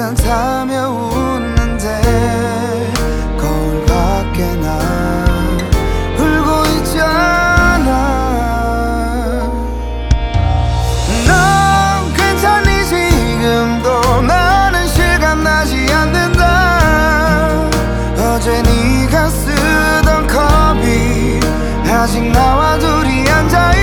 괜찮다며 웃는데 거울 밖에 나 울고 있잖아. 넌 괜찮니 지금도? 나는 실감나지 않는다. 어제 네가 쓰던 컵이 아직 나와 둘이 앉아